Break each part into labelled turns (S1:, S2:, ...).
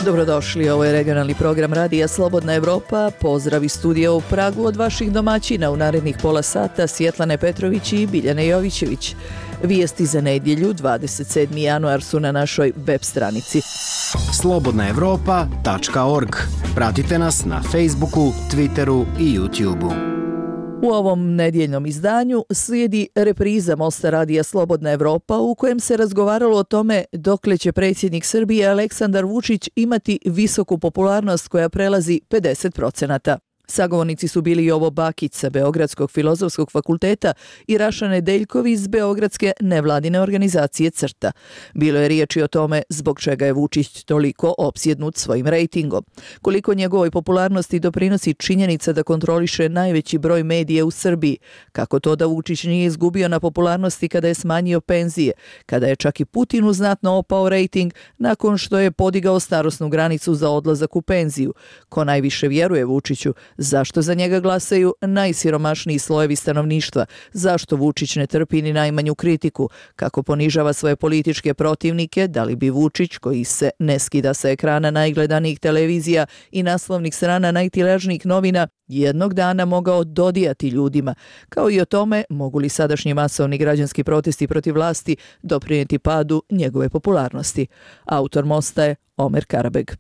S1: Dobrodošli, ovo je regionalni program Radija Slobodna Evropa. Pozdrav iz studija u Pragu od vaših domaćina u narednih pola sata Svjetlane Petrović i Biljane Jovićević. Vijesti za nedjelju, 27. januar su na našoj web stranici.
S2: slobodnaevropa.org. Pratite nas na Facebooku, Twitteru i YouTubeu.
S1: U ovom nedjeljnom izdanju slijedi repriza Mosta Radija Slobodna Evropa u kojem se razgovaralo o tome dokle će predsjednik Srbije Aleksandar Vučić imati visoku popularnost koja prelazi 50%. Sagovornici su bili Jovo Bakić sa Beogradskog filozofskog fakulteta i Raša Nedeljković iz Beogradske nevladine organizacije CRTA. Bilo je riječi o tome zbog čega je Vučić toliko opsjednut svojim rejtingom. Koliko njegovoj popularnosti doprinosi činjenica da kontroliše najveći broj medija u Srbiji. Kako to da Vučić nije izgubio na popularnosti kada je smanjio penzije, kada je čak i Putinu znatno opao rejting nakon što je podigao starosnu granicu za odlazak u penziju. Ko najviše vjeruje Vučiću? Zašto za njega glasaju najsiromašniji slojevi stanovništva? Zašto Vučić ne trpi ni najmanju kritiku? Kako ponižava svoje političke protivnike? Da li bi Vučić, koji se ne skida sa ekrana najgledanijih televizija i naslovnih strana najtiražnijih novina, jednog dana mogao dodijati ljudima? Kao i o tome, mogu li sadašnji masovni građanski protesti protiv vlasti doprinijeti padu njegove popularnosti? Autor Mosta je Omer Karabeg.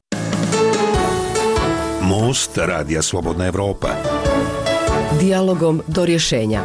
S3: Most Radija Slobodna Evropa.
S4: Dijalogom do rješenja.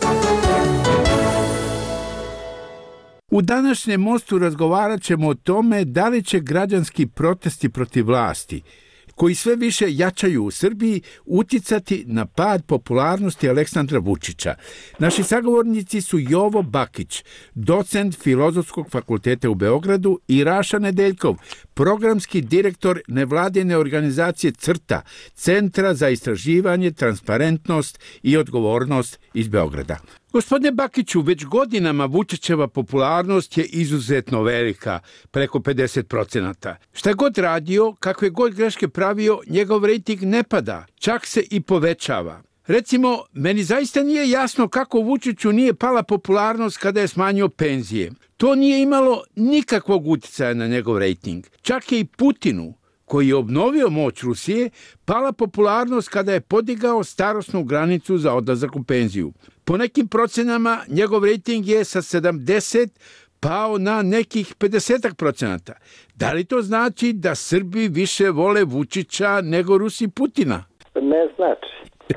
S5: U današnjem Mostu razgovarat ćemo o tome da li će građanski protesti protiv vlasti, koji sve više jačaju u Srbiji, uticati na pad popularnosti Aleksandra Vučića. Naši sagovornici su Jovo Bakić, docent Filozofskog fakulteta u Beogradu, i Raša Nedeljkov, programski direktor nevladine organizacije CRTA, Centra za istraživanje, transparentnost i odgovornost iz Beograda. Gospodine Bakiću, već godinama Vučićeva popularnost je izuzetno velika, preko 50%. Šta god radio, kakve god greške pravio, njegov rejting ne pada, čak se i povećava. Recimo, meni zaista nije jasno kako Vučiću nije pala popularnost kada je smanjio penzije. To nije imalo nikakvog utjecaja na njegov rejting. Čak je i Putinu, koji je obnovio moć Rusije, pala popularnost kada je podigao starosnu granicu za odlazak u penziju. Po nekim procenama njegov rejting je sa 70 pao na nekih 50%. Da li to znači da Srbi više vole Vučića nego Rusi Putina?
S6: Ne znači.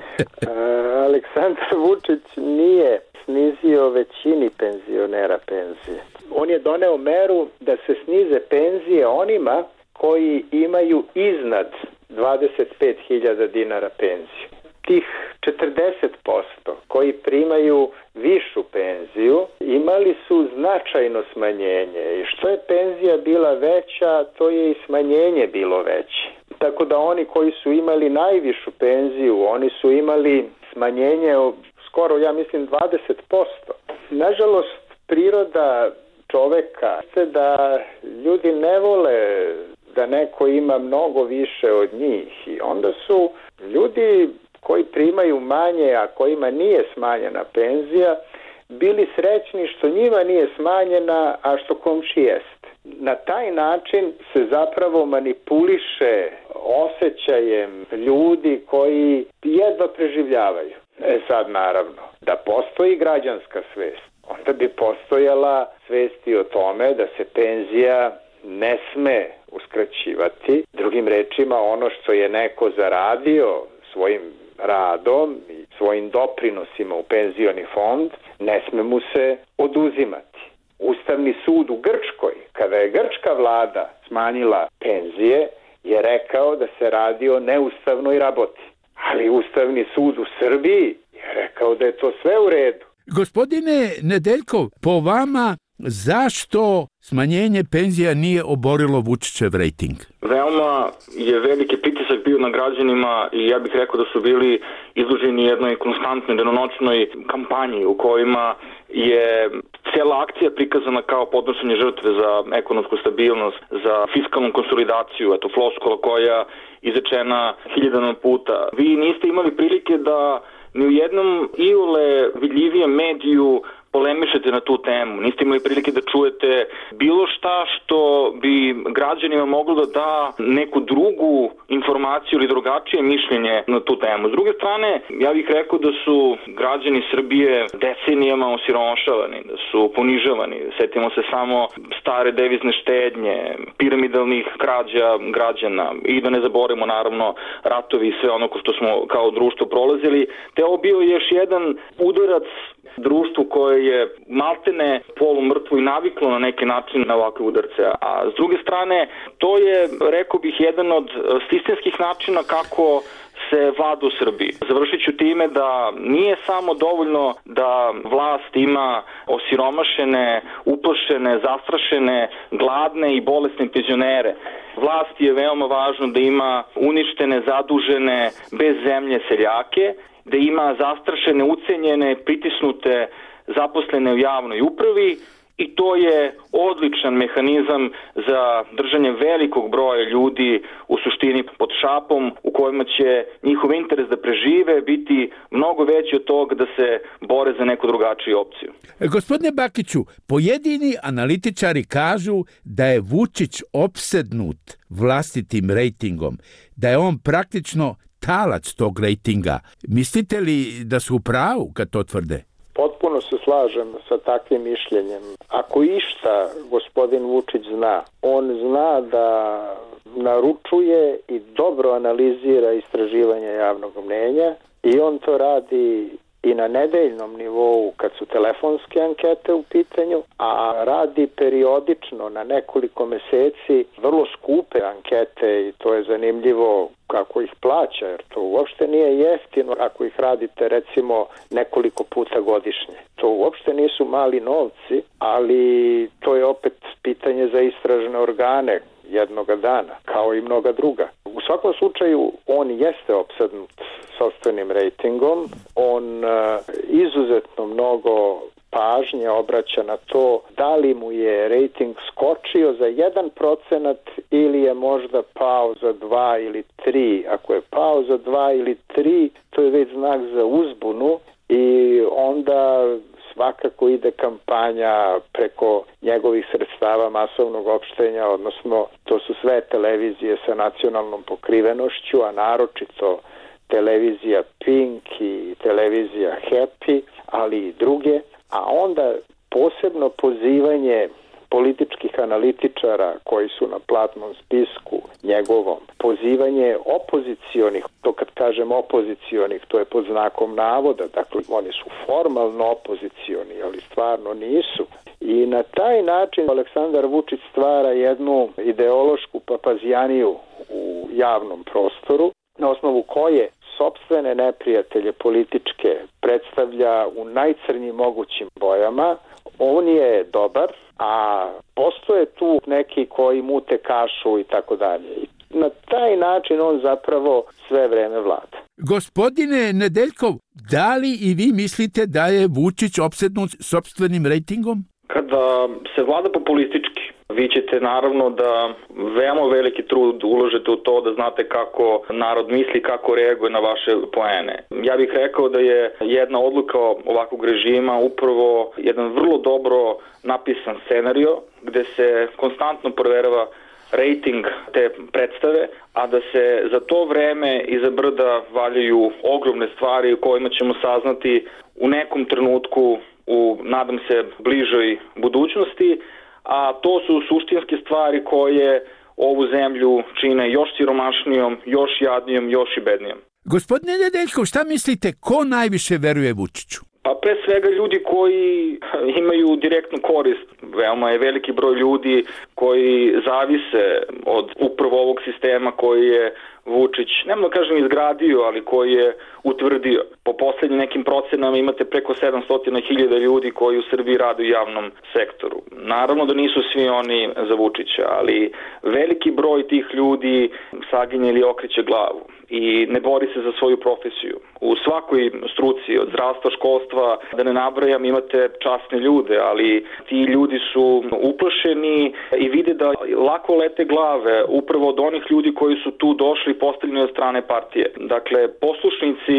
S6: Aleksandar Vučić nije snizio većini penzionera penzije. On je doneo meru da se snize penzije onima koji imaju iznad 25.000 dinara penziju. Tih 40% koji primaju višu penziju imali su značajno smanjenje i što je penzija bila veća, to je i smanjenje bilo veće. Tako da oni koji su imali najvišu penziju, oni su imali smanjenje skoro, ja mislim, 20%. Nažalost, priroda čoveka je da ljudi ne vole da neko ima mnogo više od njih i onda su ljudi koji primaju manje, a kojima nije smanjena penzija, bili srećni što njima nije smanjena, a što komši jest. Na taj način se zapravo manipuliše osjećajem ljudi koji jedva preživljavaju. Sad naravno, da postoji građanska svest, onda bi postojala svest i o tome da se penzija ne sme uskraćivati. Drugim rečima, ono što je neko zaradio svojim radom i svojim doprinosima u penzioni fond, ne sme mu se oduzimati. Ustavni sud u Grčkoj, kada je grčka vlada smanjila penzije, je rekao da se radi o neustavnoj raboti. Ali Ustavni sud u Srbiji je rekao da je to sve u redu.
S5: Gospodine Nedeljkov, po vama, zašto smanjenje penzija nije oborilo Vučićev rejting?
S7: Veoma je veliki pritisak bio na građanima i ja bih rekao da su bili izloženi jednoj konstantnoj danonoćnoj kampanji u kojima je cijela akcija prikazana kao podnošenje žrtve za ekonomsku stabilnost, za fiskalnu konsolidaciju, eto floskula koja izrečena hiljadama puta. Vi niste imali prilike da ni u jednom iole vidljivijem mediju polemišete na tu temu. Niste imali prilike da čujete bilo šta što bi građanima moglo da da neku drugu informaciju ili drugačije mišljenje na tu temu. S druge strane, ja bih rekao da su građani Srbije decenijama osiromašavani, da su ponižavani. Setimo se samo stare devizne štednje, piramidalnih krađa građana i da ne zaboravimo naravno ratovi i sve ono što smo kao društvo prolazili. Te ovo bio još jedan udarac društvu koje je maltene polumrtvo i naviklo na neki način na ovakve udarce. A s druge strane, to je, rekao bih, jedan od sistemskih načina kako se vlada u Srbiji. Završit ću time da nije samo dovoljno da vlast ima osiromašene, uplašene, zastrašene, gladne i bolesne penzionere. Vlasti je veoma važno da ima uništene, zadužene, bez zemlje seljake, da ima zastrašene, ucenjene, pritisnute, zaposlene u javnoj upravi i to je odličan mehanizam za držanje velikog broja ljudi u suštini pod šapom u kojima će njihov interes da prežive biti mnogo veći od toga da se bore za neku drugačiju opciju.
S5: Gospodine Bakiću, pojedini analitičari kažu da je Vučić opsednut vlastitim rejtingom, da je on praktično talac tog rejtinga. Mislite li da su u pravu kad to tvrde?
S6: Potpuno se slažem sa takvim mišljenjem. Ako išta gospodin Vučić zna, on zna da naručuje i dobro analizira istraživanje javnog mnjenja i on to radi i na nedeljnom nivou kad su telefonske ankete u pitanju, a radi periodično na nekoliko meseci vrlo skupe ankete i to je zanimljivo kako ih plaća, jer to uopšte nije jeftino ako ih radite recimo nekoliko puta godišnje. To uopšte nisu mali novci, ali to je opet pitanje za istražne organe jednoga dana, kao i mnoga druga. U svakom slučaju, on jeste opsednut sopstvenim rejtingom, on izuzetno mnogo pažnje obraća na to da li mu je rejting skočio za 1% ili je možda pao za 2 ili 3. Ako je pao za 2 ili 3, to je već znak za uzbunu i onda svakako ide kampanja preko njegovih sredstava masovnog opštenja, odnosno to su sve televizije sa nacionalnom pokrivenošću, a naročito televizija Pink i televizija Happy, ali i druge, a onda posebno pozivanje političkih analitičara koji su na platnom spisku njegovom, pozivanje opozicionih, to kad kažem opozicionih, to je pod znakom navoda, dakle oni su formalno opozicioni, ali stvarno nisu. I na taj način Aleksandar Vučić stvara jednu ideološku papazijaniju u javnom prostoru, na osnovu koje sopstvene neprijatelje političke predstavlja u najcrnjim mogućim bojama. On je dobar, a postoje tu neki koji mute kašu i tako dalje. Na taj način on zapravo sve vreme vlada.
S5: Gospodine Nedeljkov, da li i vi mislite da je Vučić opsednut sopstvenim rejtingom?
S7: Kada se vlada populistički, vi ćete naravno da veoma veliki trud uložite u to da znate kako narod misli, kako reaguje na vaše poene. Ja bih rekao da je jedna odluka ovakvog režima upravo jedan vrlo dobro napisan scenario gde se konstantno proverava rejting te predstave, a da se za to vreme iza brda valjaju ogromne stvari u kojima ćemo saznati u nekom trenutku u, nadam se, bližoj budućnosti, a to su suštinske stvari koje ovu zemlju čine još siromašnijom, još jadnijom, još i bednijom.
S5: Gospodine Nedeljkov, šta mislite, ko najviše veruje Vučiću?
S7: Pa pre svega ljudi koji imaju direktnu korist. Veoma je veliki broj ljudi koji zavise od upravo ovog sistema koji je Vučić, nemoj da kažem izgradio, ali koji je utvrdio. Po poslednjim nekim procenama imate preko 700.000 ljudi koji u Srbiji rade u javnom sektoru. Naravno da nisu svi oni za Vučića, ali veliki broj tih ljudi saginje ili okreće glavu i ne bori se za svoju profesiju. U svakoj struci, od zdravstva, školstva, da ne nabrajam, imate časne ljude, ali ti ljudi su uplašeni i vide da lako lete glave upravo od onih ljudi koji su tu došli postavljeni od strane partije. Dakle, poslušnici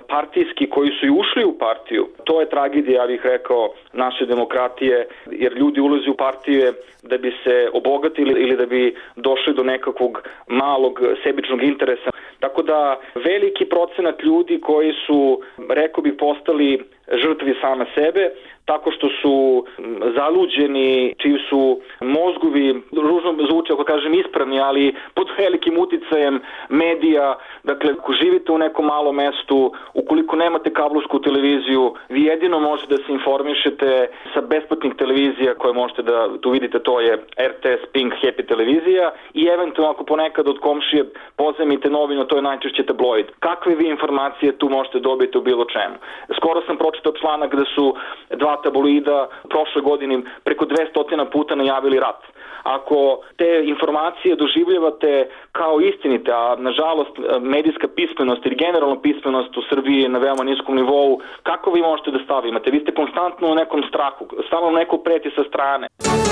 S7: partijski koji su i ušli u partiju. To je tragedija, ja bih rekao, naše demokratije, jer ljudi ulaze u partije da bi se obogatili ili da bi došli do nekakvog malog sebičnog interesa. Tako da veliki procenat ljudi koji su, rekao bih, postali žrtvi same sebe, tako što su zaluđeni, čiji su mozgovi, ružno zvuči ako kažem ispravni, ali pod velikim uticajem medija. Dakle, ako živite u nekom malom mestu, ukoliko nemate kablovsku televiziju, vi jedino možete da se informišete sa besplatnih televizija koje možete da tu vidite, to je RTS, Pink, Happy televizija i eventualno ako ponekad od komšije pozajmite novinu, to je najčešće tabloid. Kakve vi informacije tu možete dobiti u bilo čemu? Skoro sam pročitao članak da su dva tabloida prošle godine preko 200 puta najavili rat. Ako te informacije doživljavate kao istinite, a nažalost medijska pismenost ili generalna pismenost u Srbiji je na veoma niskom nivou, kako vi možete da stavite? Vi ste konstantno u nekom strahu, stalno neko preti sa strane.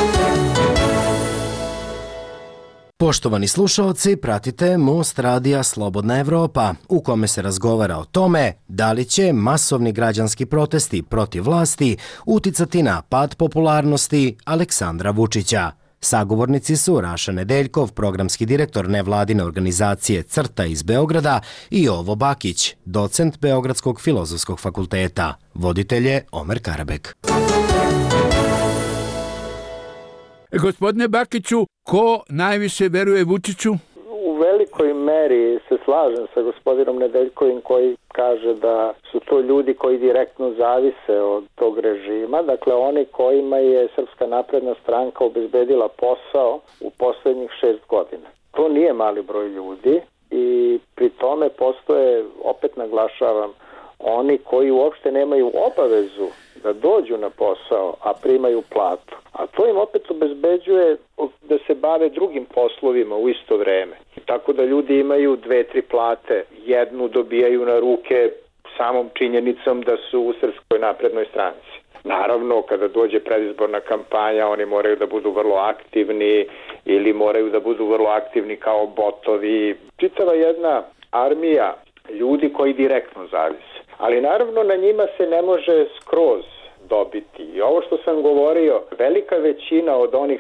S2: Poštovani slušaoci, pratite Most radija Slobodna Evropa, u kome se razgovara o tome da li će masovni građanski protesti protiv vlasti uticati na pad popularnosti Aleksandra Vučića. Sagovornici su Raša Nedeljkov, programski direktor nevladine organizacije CRTA iz Beograda, i Jovo Bakić, docent Beogradskog filozofskog fakulteta. Voditelj je Omer Karabek.
S5: Gospodine Bakiću, ko najviše veruje Vučiću?
S6: U velikoj meri se slažem sa gospodinom Nedeljkovim koji kaže da su to ljudi koji direktno zavise od tog režima, dakle oni kojima je Srpska napredna stranka obezbedila posao u poslednjih 6 godina. To nije mali broj ljudi i pri tome postoje, opet naglašavam, oni koji uopšte nemaju obavezu da dođu na posao, a primaju platu. A to im opet obezbeđuje da se bave drugim poslovima u isto vreme. Tako da ljudi imaju 2-3 plate. Jednu dobijaju na ruke samom činjenicom da su u Srpskoj naprednoj stranci. Naravno, kada dođe predizborna kampanja, oni moraju da budu vrlo aktivni ili moraju da budu vrlo aktivni kao botovi. Čitava jedna armija ljudi koji direktno zavise. Ali naravno na njima se ne može skroz dobiti. I ovo što sam govorio, velika većina od onih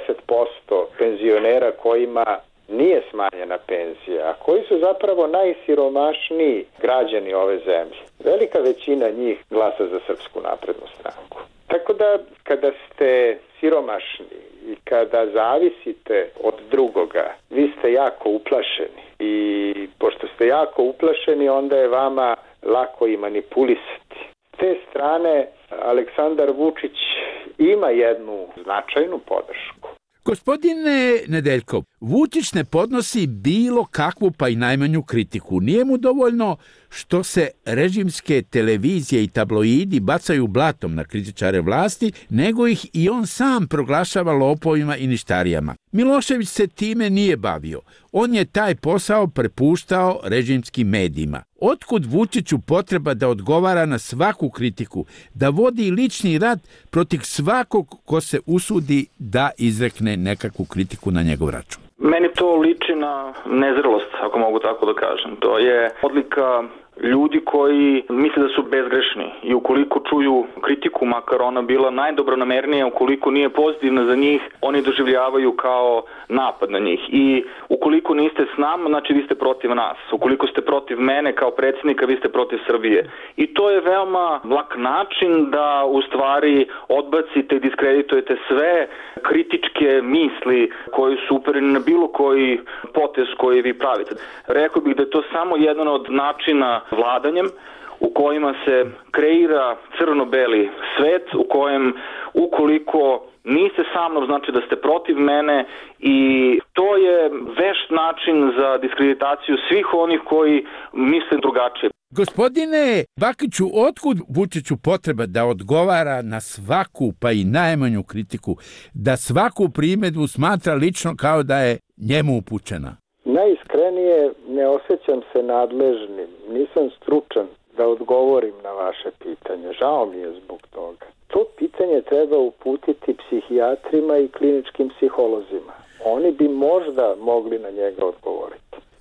S6: 60% penzionera kojima nije smanjena penzija, a koji su zapravo najsiromašniji građani ove zemlje, velika većina njih glasa za Srpsku naprednu stranku. Tako da kada ste siromašni i kada zavisite od drugoga, vi ste jako uplašeni. I pošto ste jako uplašeni, onda je vama lako i manipulisati. S te strane, Aleksandar Vučić ima jednu značajnu podršku.
S5: Gospodine Nedeljkov, Vučić ne podnosi bilo kakvu pa i najmanju kritiku. Nije mu dovoljno što se režimske televizije i tabloidi bacaju blatom na kritičare vlasti, nego ih i on sam proglašava lopovima i ništarijama. Milošević se time nije bavio. On je taj posao prepuštao režimskim medijima. Otkud Vučiću potreba da odgovara na svaku kritiku, da vodi lični rat protiv svakog ko se usudi da izrekne nekakvu kritiku na njegov račun?
S7: Meni to liči na nezrelost, ako mogu tako da kažem. To je odlika ljudi koji misle da su bezgrešni i ukoliko čuju kritiku, makar ona bila najdobronamernija, ukoliko nije pozitivna za njih, oni doživljavaju kao napad na njih. I ukoliko niste s nama, znači vi ste protiv nas. Ukoliko ste protiv mene kao predsjednika, vi ste protiv Srbije. I to je veoma lak način da u stvari odbacite i diskreditujete sve kritičke misli koji su upereni na bilo koji potez koji vi pravite. Rekao bih da je to samo jedan od načina vladanjem u kojima se kreira crno-beli svet, u kojem ukoliko niste sa mnom, znači da ste protiv mene, i to je vešt način za diskreditaciju svih onih koji misle drugačije.
S5: Gospodine Bakiću, otkud Vučiću potreba da odgovara na svaku pa i najmanju kritiku, da svaku primedbu smatra lično kao da je njemu upućena?
S6: Najiskrenije, ne osjećam se nadležnim, nisam stručan da odgovorim na vaše pitanje. Žao mi je zbog toga. To pitanje treba uputiti psihijatrima i kliničkim psiholozima. Oni bi možda mogli na njega odgovoriti.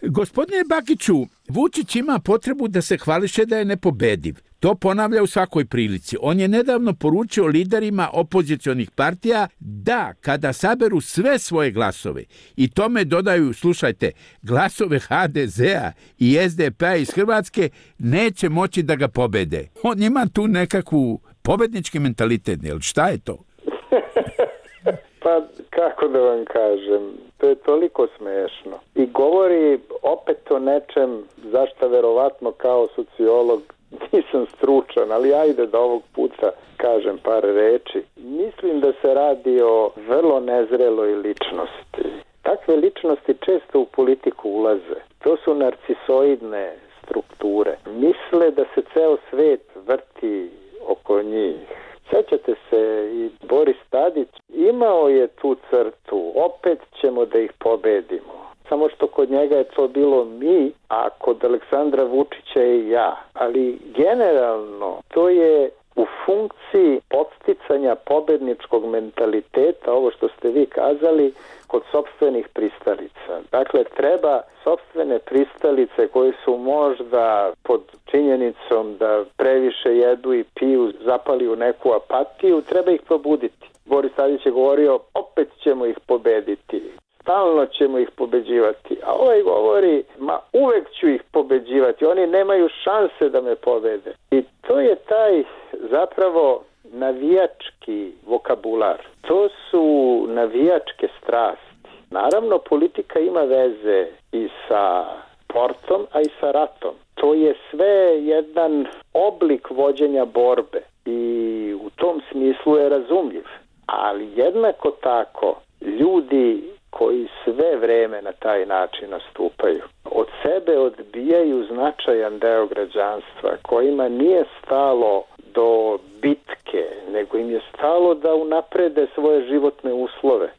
S5: Gospodine Bakiću, Vučić ima potrebu da se hvališe da je nepobediv. To ponavlja u svakoj prilici. On je nedavno poručio liderima opozicionih partija da kada saberu sve svoje glasove i tome dodaju, slušajte, glasove HDZ-a i SDP-a iz Hrvatske, neće moći da ga pobede. On ima tu nekakvu pobednički mentalitet, jel šta je to?
S6: Pa kako da vam kažem, to je toliko smešno. I govori opet o nečem zašto verovatno kao sociolog nisam stručan, ali ajde da ovog puta kažem par reči. Mislim da se radi o vrlo nezreloj ličnosti. Takve ličnosti često u politiku ulaze. To su narcisoidne strukture. Misle da se ceo svet vrti oko njih. Sjećate se, i Boris Tadić imao je tu crtu, opet ćemo da ih pobedimo. Samo što kod njega je to bilo mi, a kod Aleksandra Vučića je ja. Ali generalno to je u funkciji podsticanja pobedničkog mentaliteta, ovo što ste vi kazali, kod sopstvenih pristalica. Dakle, treba sopstvene pristalice koje su možda pod činjenicom da previše jedu i piju, zapali u neku apatiju, treba ih probuditi. Boris Tadić je govorio, opet ćemo ih pobediti. Stalno ćemo ih pobeđivati. A ovaj govori, uvek ću ih pobeđivati. Oni nemaju šanse da me pobede. I to je taj zapravo navijački vokabular. To su navijačke strasti. Naravno, politika ima veze i sa sportom, a i sa ratom. To je sve jedan oblik vođenja borbe i u tom smislu je razumljiv. Ali jednako tako, ljudi koji sve vreme na taj način nastupaju, od sebe odbijaju značajan deo građanstva, kojima nije stalo do bitke, nego im je stalo da unaprede svoje životne uslove.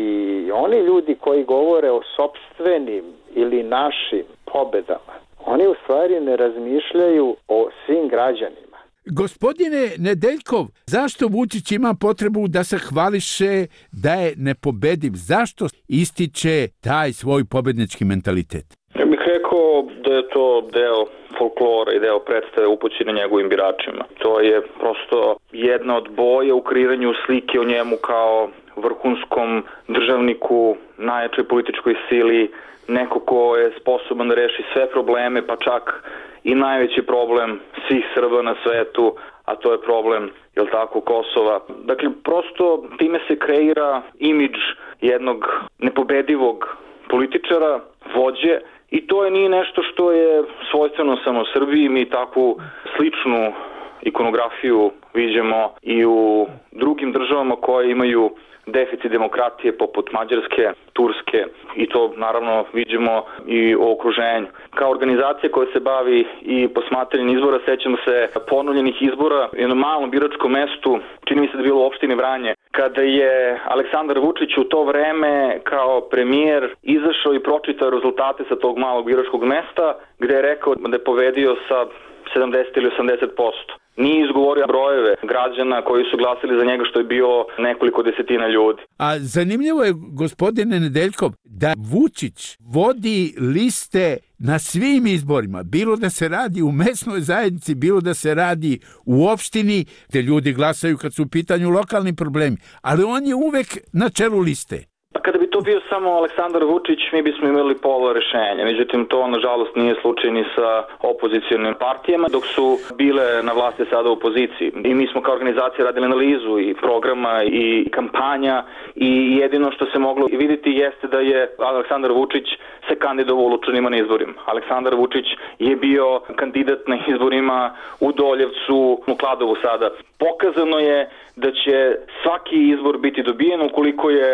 S6: I oni ljudi koji govore o sopstvenim ili našim pobedama, oni u stvari ne razmišljaju o svim građanima.
S5: Gospodine Nedeljkov, zašto Vučić ima potrebu da se hvališe da je nepobediv? Zašto ističe taj svoj pobednički mentalitet?
S7: Ja bih rekao da je to deo folklora i deo predstave upućene njegovim biračima. To je prosto jedna od boja u kreiranju slike o njemu kao vrhunskom državniku, najjačoj političkoj sili, neko ko je sposoban da reši sve probleme, pa čak i najveći problem svih Srba na svetu, a to je problem, jel tako, Kosova. Dakle, prosto time se kreira imidž jednog nepobedivog političara, vođe, i to nije nešto što je svojstveno samo Srbiji. Mi takvu sličnu ikonografiju viđamo i u drugim državama koje imaju deficit demokratije poput Mađarske, Turske, i to naravno viđemo i u okruženju. Kao organizacija koja se bavi i posmatranjem izbora, sećamo se ponovljenih izbora u jednom malom biračkom mestu, čini mi se da je bilo u opštini Vranje, kada je Aleksandar Vučić u to vreme kao premijer izašao i pročitao rezultate sa tog malog biračkog mesta, gde je rekao da je pobedio sa 70 ili 80%. Nije izgovorio brojeve građana koji su glasili za njega, što je bilo nekoliko desetina ljudi.
S5: A zanimljivo je, gospodine Nedeljkov, da Vučić vodi liste na svim izborima, bilo da se radi u mesnoj zajednici, bilo da se radi u opštini, gde ljudi glasaju kad su u pitanju lokalni problemi, ali on je uvek na čelu liste.
S7: Pa kada bi to bio samo Aleksandar Vučić, mi bismo imali pola rešenja. Međutim, to nažalost nije slučaj ni sa opozicionim partijama, dok su bile na vlasti sada u opoziciji. I mi smo kao organizacija radili analizu i programa i kampanja, i jedino što se moglo vidjeti jeste da je Aleksandar Vučić se kandidovao u Lučanima na izborima. Aleksandar Vučić je bio kandidat na izborima u Doljevcu, u Kladovu sada. Pokazano je da će svaki izbor biti dobijen ukoliko je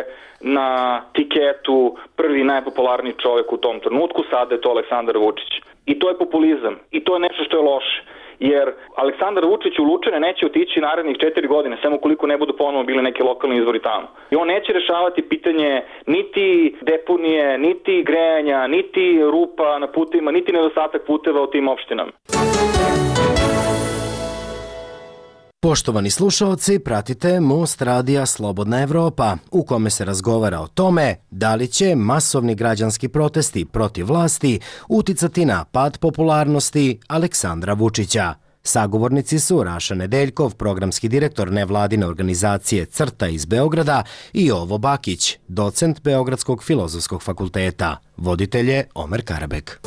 S7: na tiketu prvi najpopularniji čovjek u tom trenutku, sada je to Aleksandar Vučić. I to je populizam. I to je nešto što je loše. Jer Aleksandar Vučić u Lučane neće otići narednih 4 godine, samo ukoliko ne budu ponovo bili neki lokalni izbori tamo. I on neće rešavati pitanje niti deponije, niti grejanja, niti rupa na putevima, niti nedostatak puteva u tim opštinama.
S2: Poštovani slušaoci, pratite Most radija Slobodna Evropa, u kome se razgovara o tome da li će masovni građanski protesti protiv vlasti uticati na pad popularnosti Aleksandra Vučića. Sagovornici su Raša Nedeljkov, programski direktor nevladine organizacije CRTA iz Beograda, i Jovo Bakić, docent Beogradskog filozofskog fakulteta. Voditelj je Omer Karabek.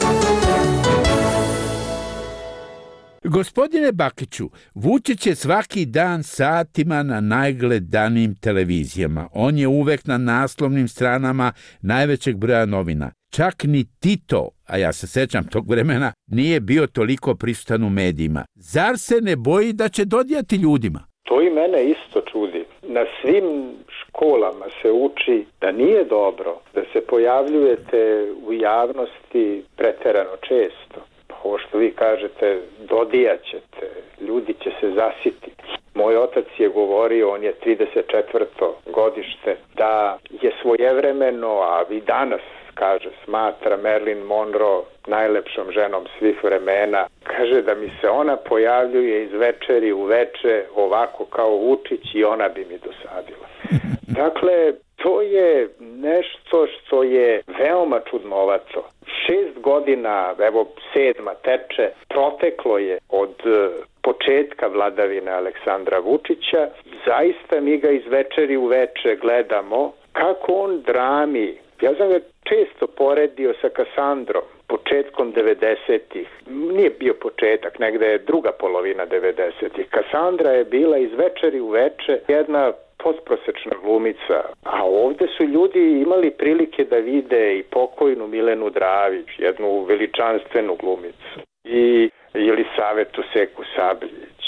S5: Gospodine Bakiću, Vučić je svaki dan satima na najgledanijim televizijama. On je uvek na naslovnim stranama najvećeg broja novina. Čak ni Tito, a ja se sećam tog vremena, nije bio toliko prisutan u medijima. Zar se ne boji da će dodijati ljudima?
S6: To i mene isto čudi. Na svim školama se uči da nije dobro da se pojavljujete u javnosti preterano često. Ovo što vi kažete, dodijaćete, ljudi će se zasititi. Moj otac je govorio, on je 34. godište, da je svojevremeno, a i danas, kaže, smatra Marilyn Monroe najlepšom ženom svih vremena. Kaže da mi se ona pojavljuje iz večeri u veče ovako kao Vučić i ona bi mi dosadila. Dakle, to je nešto što je veoma čudnovato. 6 godina, evo 7. teče, proteklo je od početka vladavine Aleksandra Vučića. Zaista mi ga iz večeri u veče gledamo kako on drami. Ja sam ga često poredio sa Kasandrom, početkom 90-ih. Nije bio početak, negde je druga polovina 90-ih. Kasandra je bila iz večeri u veče jedna potprosečna glumica, a ovde su ljudi imali prilike da vide i pokojnu Milenu Dravić, jednu veličanstvenu glumicu, i Jelisavetu Seku Sabljić,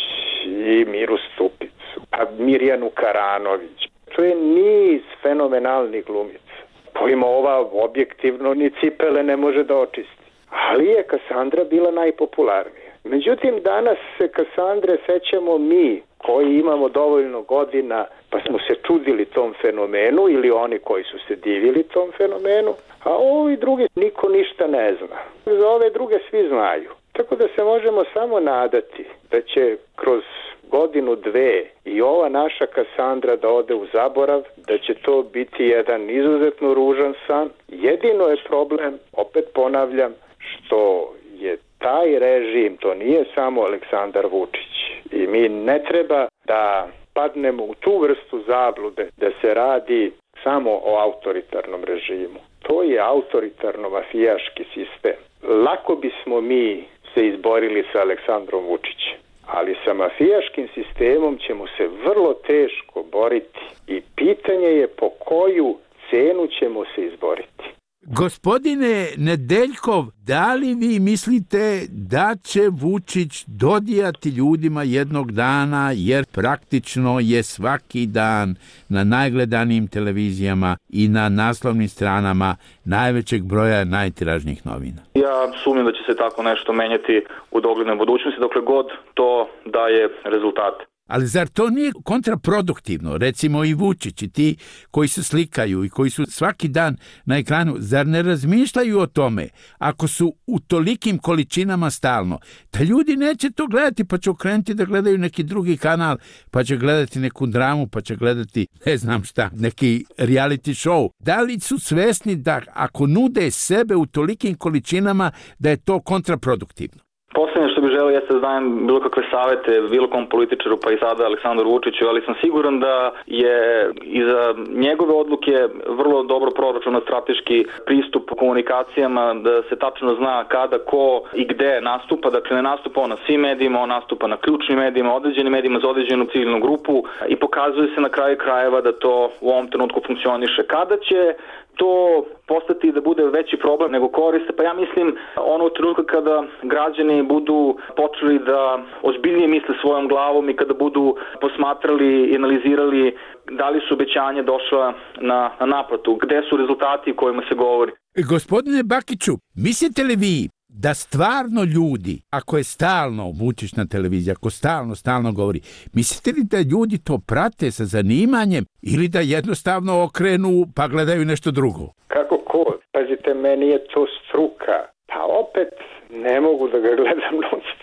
S6: i Miru Stupicu, a Mirjanu Karanović. To je niz fenomenalnih glumica, kojima ova objektivno ni cipele ne može da očisti. Ali je Kasandra bila najpopularnija. Međutim, danas se Kasandre sećamo mi, koji imamo dovoljno godina, pa smo se čudili tom fenomenu, ili oni koji su se divili tom fenomenu, a ovi drugi niko ništa ne zna. Za ove druge svi znaju. Tako da se možemo samo nadati da će kroz godinu, dve i ova naša Kasandra da ode u zaborav, da će to biti jedan izuzetno ružan san. Jedino je problem, opet ponavljam, što je taj režim, to nije samo Aleksandar Vučić. I mi ne treba da padnemo u tu vrstu zablude da se radi samo o autoritarnom režimu. To je autoritarno-mafijaški sistem. Lako bismo mi se izborili sa Aleksandrom Vučićem, ali sa mafijaškim sistemom ćemo se vrlo teško boriti i pitanje je po koju cenu ćemo se izboriti.
S5: Gospodine Nedeljkov, da li vi mislite da će Vučić dodijati ljudima jednog dana, jer praktično je svaki dan na najgledanijim televizijama i na naslovnim stranama najvećeg broja najtiražnijih novina?
S7: Ja sumnjam da će se tako nešto menjati u doglednoj budućnosti, dokle god to daje rezultate.
S5: Ali zar to nije kontraproduktivno? Recimo i Vučić i ti koji se slikaju i koji su svaki dan na ekranu, zar ne razmišljaju o tome, ako su u tolikim količinama stalno, da ljudi neće to gledati, pa će okrenuti da gledaju neki drugi kanal, pa će gledati neku dramu, pa će gledati, ne znam šta, neki reality show. Da li su svesni da ako nude sebe u tolikim količinama, da je to kontraproduktivno?
S7: Poslednje što bih želeo jeste da dajem bilo kakve savete bilo kom političaru, pa i sada Aleksandru Vučiću, ali sam siguran da je iza njegove odluke vrlo dobro proračunat strateški pristup komunikacijama, da se tačno zna kada, ko i gde nastupa. Dakle, ne nastupa on na svim medijima, on nastupa na ključnim medijima, određenim medijima za određenu ciljnu grupu i pokazuje se na kraju krajeva da to u ovom trenutku funkcioniše. Kada će to postati da bude veći problem nego koriste, pa ja mislim ono u trenutku kada građani budu počeli da ozbiljnije misle svojom glavom i kada budu posmatrali i analizirali da li su obećanja došla na naplatu, gde su rezultati o kojima se govori.
S5: Gospodine Bakiću, mislite li vi da stvarno ljudi, ako je stalno Vučić na televiziji, ako stalno govori, mislite li da ljudi to prate sa zanimanjem ili da jednostavno okrenu pa gledaju nešto drugo?
S6: Kako ko? Pazite, meni je to struka. Pa opet ne mogu da ga gledam non stop.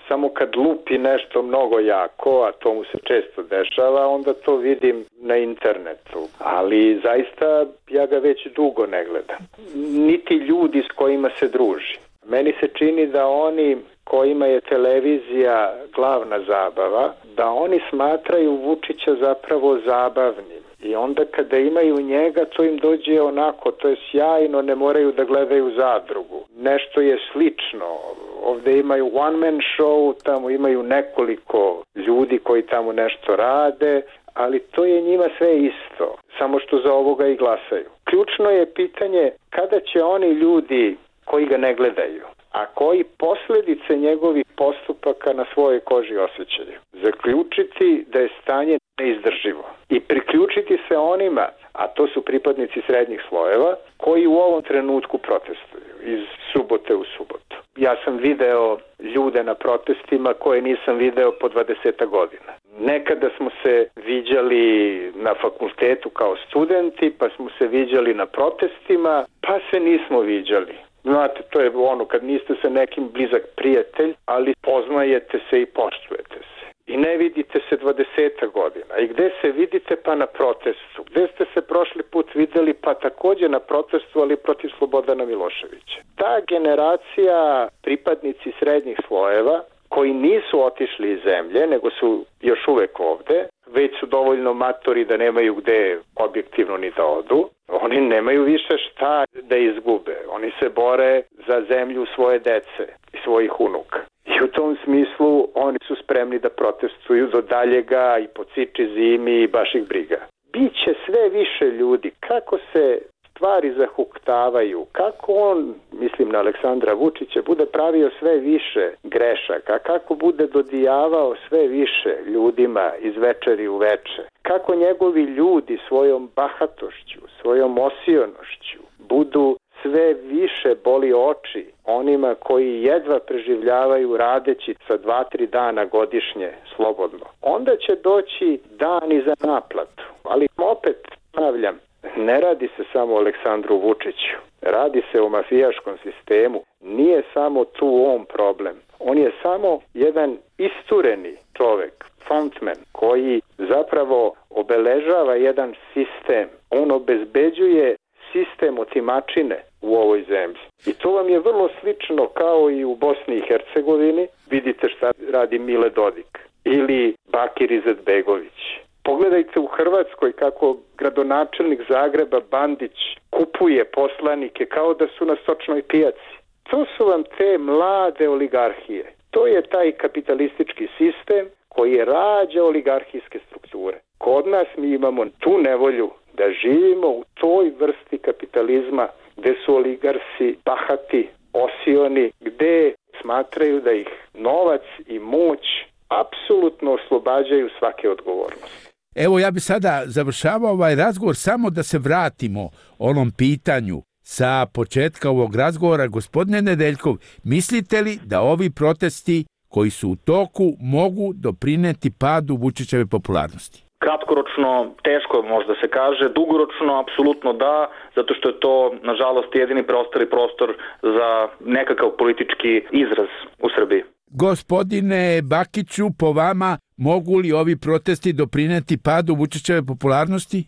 S6: samo kad lupi nešto mnogo jako, a to mu se često dešava, onda to vidim na internetu. Ali zaista ja ga već dugo ne gledam. Niti ljudi s kojima se druži. Meni se čini da oni kojima je televizija glavna zabava, da oni smatraju Vučića zapravo zabavnim. I onda kada imaju njega, to im dođe onako, to je sjajno, ne moraju da gledaju Zadrugu. Nešto je slično. Ovde imaju one man show, tamo imaju nekoliko ljudi koji tamo nešto rade, ali to je njima sve isto, samo što za ovoga i glasaju. Ključno je pitanje kada će oni ljudi koji ga ne gledaju, a koji posljedice njegovih postupaka na svojoj koži osjećaju, zaključiti da je stanje neizdrživo i priključiti se onima, a to su pripadnici srednjih slojeva, koji u ovom trenutku protestuju iz subote u subotu. Ja sam video ljude na protestima koje nisam video po 20 godina. Nekada smo se viđali na fakultetu kao studenti, pa smo se viđali na protestima, pa se nismo viđali. Znate, to je ono kad niste sa nekim blizak prijatelj, ali poznajete se i poštujete se. I ne vidite se 20 godina. I gde se vidite? Pa na protestu. Gde ste se prošli put videli? Pa takođe na protestu, ali protiv Slobodana Miloševića. Ta generacija pripadnici srednjih slojeva koji nisu otišli iz zemlje, nego su još uvek ovde, već su dovoljno matori da nemaju gde objektivno ni da odu, oni nemaju više šta da izgube. Oni se bore za zemlju svoje dece i svojih unuka. I u tom smislu oni su spremni da protestuju do daljega i po ciči zimi i baš ih briga. Biće sve više ljudi. Kako se stvari zahuktavaju, kako on, mislim na Aleksandra Vučića, bude pravio sve više grešaka, kako bude dodijavao sve više ljudima iz večeri u veče, kako njegovi ljudi svojom bahatošću, svojom osionošću budu sve više boli oči onima koji jedva preživljavaju radeći sa 2-3 dana godišnje slobodno. Onda će doći dani za naplatu. Ali opet ponavljam, ne radi se samo o Aleksandru Vučiću. Radi se o mafijaškom sistemu. Nije samo tu on problem. On je samo jedan istureni čovek, frontman, koji zapravo obeležava jedan sistem. On obezbeđuje sistem otimačine u ovoj zemlji. I to vam je vrlo slično kao i u Bosni i Hercegovini. Vidite šta radi Mile Dodik ili Bakir Izetbegović. Pogledajte u Hrvatskoj kako gradonačelnik Zagreba Bandić kupuje poslanike kao da su na stočnoj pijaci. To su vam te mlade oligarhije. To je taj kapitalistički sistem koji rađa oligarhijske strukture. Kod nas mi imamo tu nevolju da živimo u toj vrsti kapitalizma gde su oligarsi bahati, osioni, gde smatraju da ih novac i moć apsolutno oslobađaju svake odgovornosti.
S5: Evo, ja bi sada završavao ovaj razgovor samo da se vratimo onom pitanju sa početka ovog razgovora. Gospodine Nedeljkov, mislite li da ovi protesti koji su u toku mogu doprineti padu Vučićeve popularnosti?
S7: Kratkoročno teško možda se kaže, dugoročno apsolutno da, zato što je to nažalost jedini preostali prostor za nekakav politički izraz u Srbiji.
S5: Gospodine Bakiću, po vama mogu li ovi protesti doprineti padu Vučićeve popularnosti?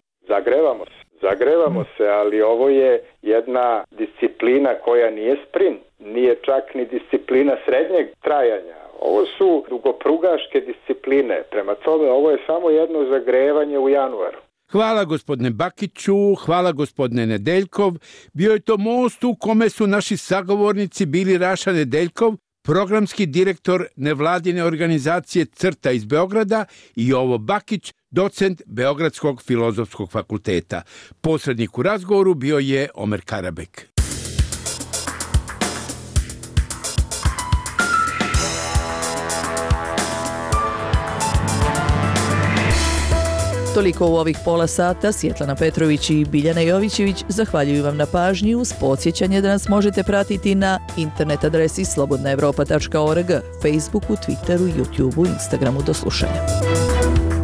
S6: Zagrevamo se, ali ovo je jedna disciplina koja nije sprint, nije čak ni disciplina srednjeg trajanja. Ovo su dugoprugaške discipline, prema tome ovo je samo jedno zagrevanje u januaru.
S5: Hvala gospodine Bakiću, hvala gospodine Nedeljkov. Bio je to most u kome su naši sagovornici bili Raša Nedeljkov, programski direktor nevladine organizacije CRTA iz Beograda, i Jovo Bakić, docent Beogradskog filozofskog fakulteta. Posrednik u razgovoru bio je Omer Karabek.
S1: Toliko u ovih pola sata. Svjetlana Petrović i Biljana Jovićević zahvaljuju vam na pažnji uz podsjećanje da nas možete pratiti na internet adresi slobodnaevropa.org, Facebooku, Twitteru, YouTubeu, Instagramu. Do slušanja.